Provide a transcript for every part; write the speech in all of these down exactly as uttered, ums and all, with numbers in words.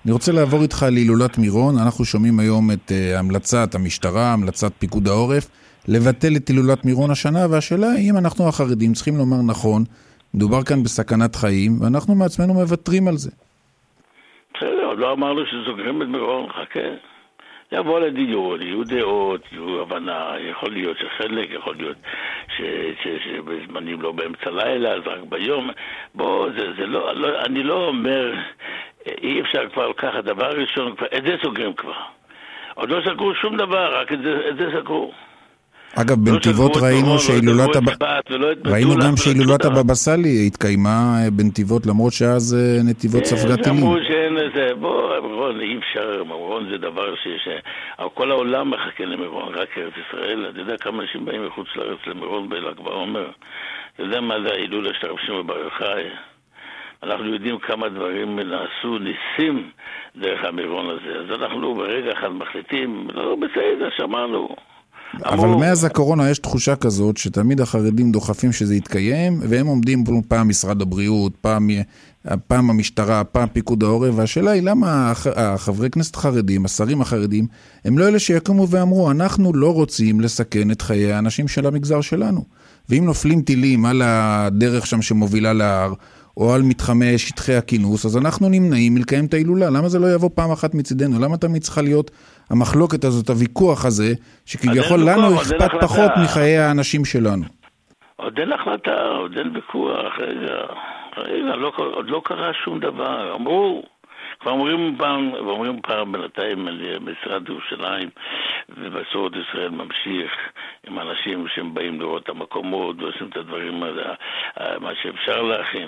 אני רוצה לעבור איתך להילולת מירון. אנחנו שומעים היום את uh, המלצת המשטרה, המלצת פיקוד העורף, לבטל את הילולת מירון השנה, והשאלה היא אם אנחנו החרדים צריכים לומר נכון, מדובר כאן בסכנת חיים, ואנחנו מעצמנו מוותרים על זה. בסדר, עוד לא אמרנו שסוגרים את מירון, חכה. יבוא לדיון, יהיו דעות, יהיו הבנה, יכול להיות שחלק, יכול להיות ש, ש, שבזמנים לא באמצע לילה, אז רק ביום. בוא, זה, זה לא, לא, אני לא אומר, אי אפשר כבר לקחת דבר ראשון, כבר, את זה סוגרים כבר. עוד לא סגרו שום דבר, רק את זה, את זה סגרו. אגב, בנתיבות ראינו שהילולת ראינו גם שהילולת הבבא סאלי התקיימה בנתיבות, למרות שאז נתיבות ספגה טילים. אמרו שאין לזה, בוא, מירון, אי אפשר, מירון זה דבר שיש, כל העולם מחכה למירון, רק ארץ ישראל. אתה יודע כמה אנשים באים מחוץ לארץ למירון בל"ג בעומר? אתה יודע מה זה ההילולה של הרב שמעון בר יוחאי? אנחנו יודעים כמה דברים נעשו, ניסים דרך המירון הזה. אז אנחנו ברגע אחד מחליטים, לא בסדר, שמענו. אבל מאז הקורונה יש תחושה כזאת שתמיד החרדים דוחפים שזה יתקיים, והם עומדים פעם משרד הבריאות, פעם, פעם המשטרה, פעם פיקוד העורף, והשאלה היא למה החברי כנסת החרדים, השרים החרדים, הם לא אלה שיקומו ואמרו, אנחנו לא רוצים לסכן את חיי האנשים של המגזר שלנו. ואם נופלים טילים על הדרך שם שמובילה להר, או על מתחמי שטחי הכינוס, אז אנחנו נמנעים מלקיים את ההילולה. למה זה לא יבוא פעם אחת מצידנו? למה תמיד צריכה להיות המחלוקת הזאת, הוויכוח הזה, שכביכול לנו אכפת פחות מחיי האנשים שלנו? עוד אין החלטה, עוד אין ויכוח, רגע, רגע, לא, עוד לא קרה שום דבר. אמרו, כבר אומרים פעם, ואומרים פעם בינתיים על משרד ירושלים, ובסורת ישראל ממשיך עם אנשים שהם באים לראות את המקומות, ועושים את הדברים, מה שאפשר להכין.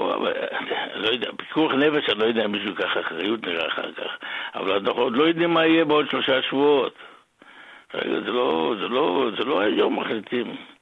לא יודע, פיקוח נפש, אני לא יודע אם מישהו ככה אחריות נראה אחר כך, אבל אנחנו עוד לא יודעים מה יהיה בעוד שלושה שבועות. רגע, זה לא, זה לא, זה לא היום מחליטים.